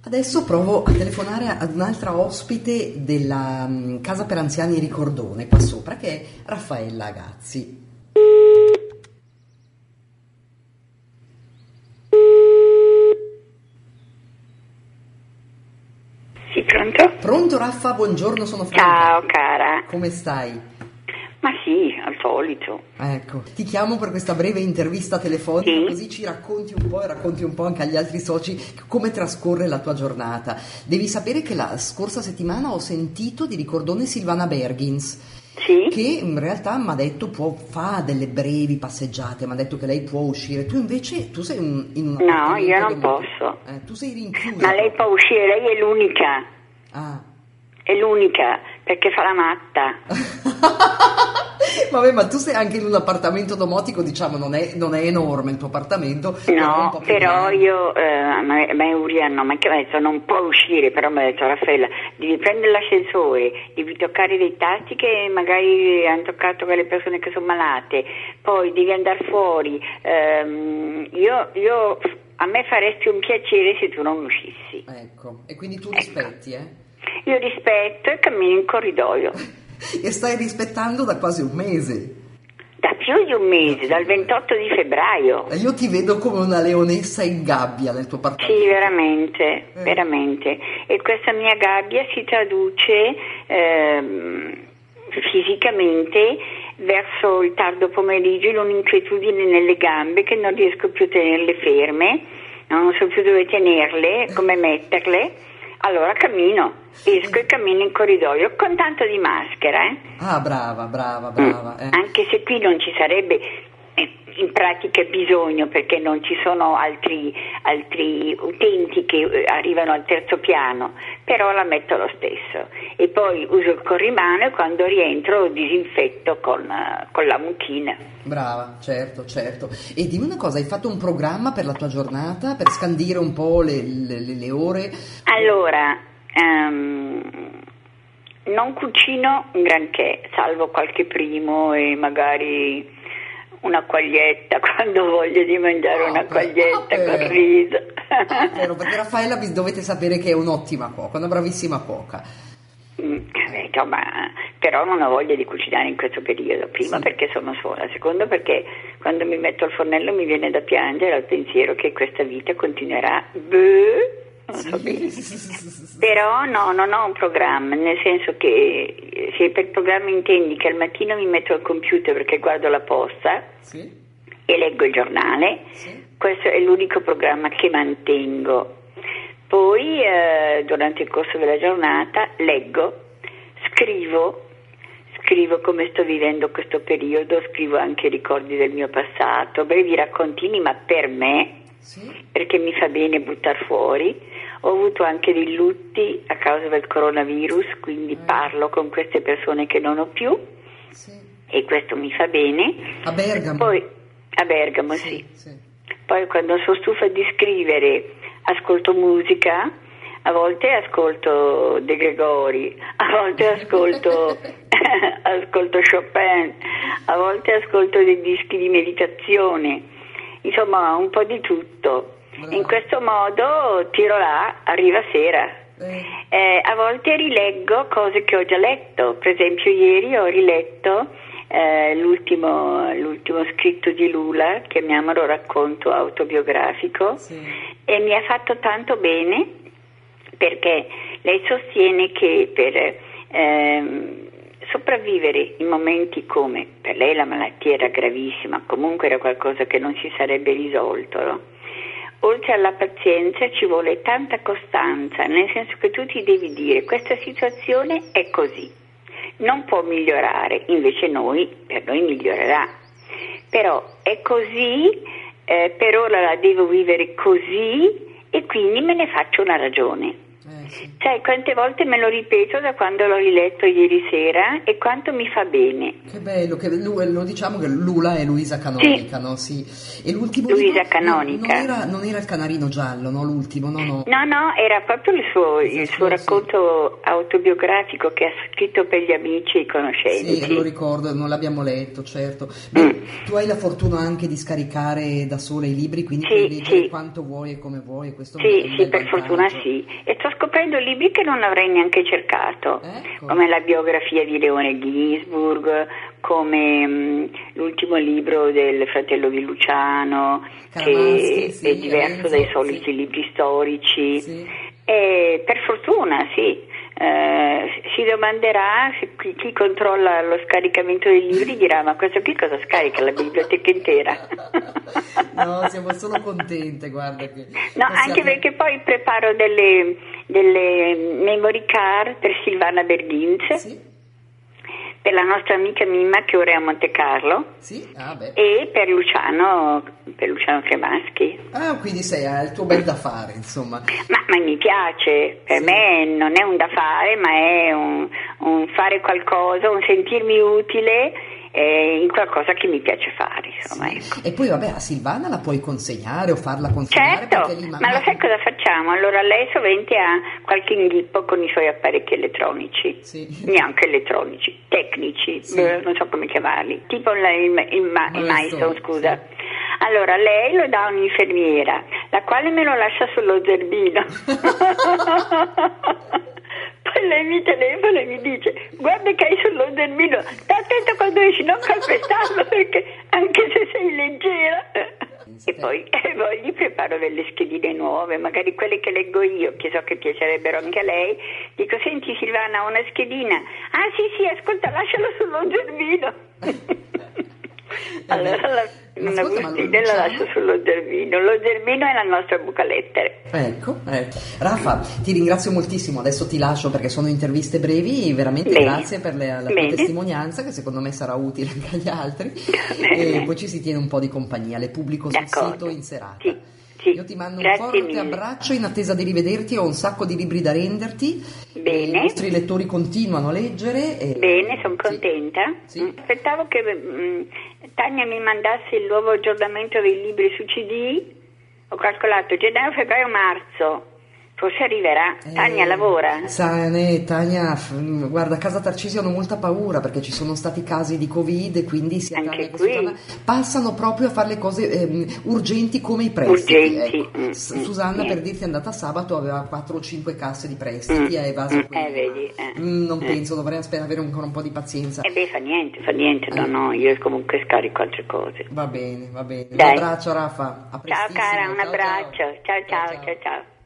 Adesso provo a telefonare ad un'altra ospite della casa per anziani Ricordone qua sopra, che è Raffaella Agazzi. Sì, pronto? Pronto Raffa, buongiorno, sono Franca. Ciao cara. Come stai? Ma sì, al solito. Ecco, ti chiamo per questa breve intervista telefonica, Sì. così ci racconti un po' e racconti un po' anche agli altri soci come trascorre la tua giornata. Devi sapere che la scorsa settimana ho sentito di Ricordone Silvana Berghins, Sì? che in realtà mi ha detto fa delle brevi passeggiate, mi ha detto che lei può uscire. Tu invece, tu sei in un No, appartamento io non domo- posso. tu sei rinchiusa. Ma lei può uscire, lei è l'unica. Ah. È l'unica, perché fa la matta. Vabbè, ma tu sei anche in un appartamento domotico, diciamo, non è enorme il tuo appartamento. Però è un No, po' più però grande. io, ma Uriano, ma che mi ha detto non può uscire, però mi ha detto Raffaella, devi prendere l'ascensore, devi toccare dei tasti che magari hanno toccato quelle persone che sono malate, poi devi andare fuori. A me faresti un piacere se tu non uscissi. Ecco, e quindi tu rispetti, Io rispetto e cammino in corridoio. E stai rispettando da quasi un mese. Da più di un mese, dal 28 di febbraio. E io ti vedo come una leonessa in gabbia nel tuo appartamento. Sì, veramente, veramente. E questa mia gabbia si traduce fisicamente verso il tardo pomeriggio in un'inquietudine nelle gambe che non riesco più a tenerle ferme, non so più dove tenerle, come metterle. Allora esco e cammino in corridoio con tanto di maschera. Ah, brava. Anche se qui non ci sarebbe in pratica bisogno, perché non ci sono altri utenti che arrivano al terzo piano, però la metto lo stesso. E poi uso il corrimano e quando rientro disinfetto con la mucchina. Brava, certo. E dimmi una cosa, hai fatto un programma per la tua giornata, per scandire un po' le ore? Allora, non cucino un granché, salvo qualche primo e magari una quaglietta quando voglio di mangiare una quaglietta con riso. Vero, perché Raffaella dovete sapere che è un'ottima cuoca, una bravissima cuoca. Però non ho voglia di cucinare in questo periodo, prima perché sono sola, secondo perché quando mi metto al fornello mi viene da piangere al pensiero che questa vita continuerà. Non so bene. Però no, non ho un programma, nel senso che se per programma intendi che al mattino mi metto al computer perché guardo la posta e leggo il giornale, questo è l'unico programma che mantengo. Poi durante il corso della giornata leggo, scrivo come sto vivendo questo periodo, scrivo anche ricordi del mio passato, brevi raccontini, ma per me, perché mi fa bene buttar fuori. Ho avuto anche dei lutti a causa del coronavirus, quindi parlo con queste persone che non ho più e questo mi fa bene. A Bergamo? Poi, a Bergamo, sì. Poi quando sono stufa di scrivere ascolto musica, a volte ascolto De Gregori, a volte ascolto Chopin, a volte ascolto dei dischi di meditazione, insomma un po' di tutto. In questo modo tiro là, arriva sera. A volte rileggo cose che ho già letto, per esempio ieri ho riletto l'ultimo scritto di Lula, chiamiamolo racconto autobiografico, e mi ha fatto tanto bene perché lei sostiene che per sopravvivere in momenti come, per lei la malattia era gravissima, comunque era qualcosa che non si sarebbe risolto, no? Oltre alla pazienza ci vuole tanta costanza, nel senso che tu ti devi dire questa situazione è così, non può migliorare, invece per noi migliorerà, però è così, per ora la devo vivere così e quindi me ne faccio una ragione. sì. Sai quante volte me lo ripeto da quando l'ho riletto ieri sera e quanto mi fa bene. Che bello, che lo diciamo che Lula è Luisa Canonica, Sì. no? Sì. E l'ultimo Luisa libro Canonica. non era il canarino giallo, no? L'ultimo, no. No, era proprio il suo racconto autobiografico che ha scritto per gli amici e i conoscenti. Sì, lo ricordo, non l'abbiamo letto, certo. Beh, tu hai la fortuna anche di scaricare da sola i libri, quindi puoi leggere quanto vuoi e come vuoi. Questo è un bel per fortuna sì. E sto scoprendo libri che non avrei neanche cercato, ecco. come la biografia di Leone Ginsburg, come l'ultimo libro del fratello di Luciano, che è diverso dai soliti libri storici. Sì. E per fortuna sì. Si domanderà chi controlla lo scaricamento dei libri, dirà: ma questo qui cosa scarica? La biblioteca intera? No, siamo solo contente, guarda che anche perché poi preparo delle memory card per Silvana Berghins, sì. Per la nostra amica Mimma che ora è a Monte Carlo, sì? E per Luciano Cremaschi. Quindi hai il tuo bel da fare, insomma. Ma mi piace, per me non è un da fare, ma è un fare qualcosa, un sentirmi utile in qualcosa che mi piace fare, insomma. Ecco. E poi a Silvana la puoi consegnare o farla consegnare? Certo, ma lo sai cosa facciamo? Allora lei sovente ha qualche inghippo con i suoi apparecchi elettronici, neanche elettronici, tecnici, non so come chiamarli, tipo il Milestone, scusa. Allora lei lo dà a un'infermiera, la quale me lo lascia sullo zerbino. Poi lei mi telefona e mi dice: guarda che hai sullo zerbino, sta attento quando esci, non calpestarlo, perché anche se sei leggera. E poi gli preparo delle schedine nuove, magari quelle che leggo io, che so che piacerebbero anche a lei. Dico: senti Silvana, ho una schedina. Ah sì, ascolta, lascialo sullo zerbino. Allora una bustina la lascio sullo zerbino. Lo zerbino è la nostra bucalettere. Ecco. Raffa, ti ringrazio moltissimo. Adesso ti lascio perché sono interviste brevi. Veramente grazie per la tua testimonianza, che secondo me sarà utile anche agli altri. E poi ci si tiene un po' di compagnia. Le pubblico sul sito in serata. Sì. Io ti mando un forte abbraccio in attesa di rivederti. Ho un sacco di libri da renderti. Bene. I nostri lettori continuano a leggere. Bene, sono contenta. Sì. Aspettavo che Tania mi mandasse il nuovo aggiornamento dei libri su CD. Ho calcolato gennaio, febbraio, marzo. Forse arriverà. Tania lavora. Tania, guarda, a casa Tarcisio hanno molta paura perché ci sono stati casi di Covid e quindi anche qui passano proprio a fare le cose urgenti come i prestiti. Ecco. Susanna, per dirti, è andata sabato, aveva 4 o 5 casse di prestiti, ha evaso vedi. Non penso, dovrei avere ancora un po' di pazienza. Fa niente, no, io comunque scarico altre cose. Va bene. Dai. Un abbraccio Raffa, a prestissimo. Ciao cara, un abbraccio, ciao.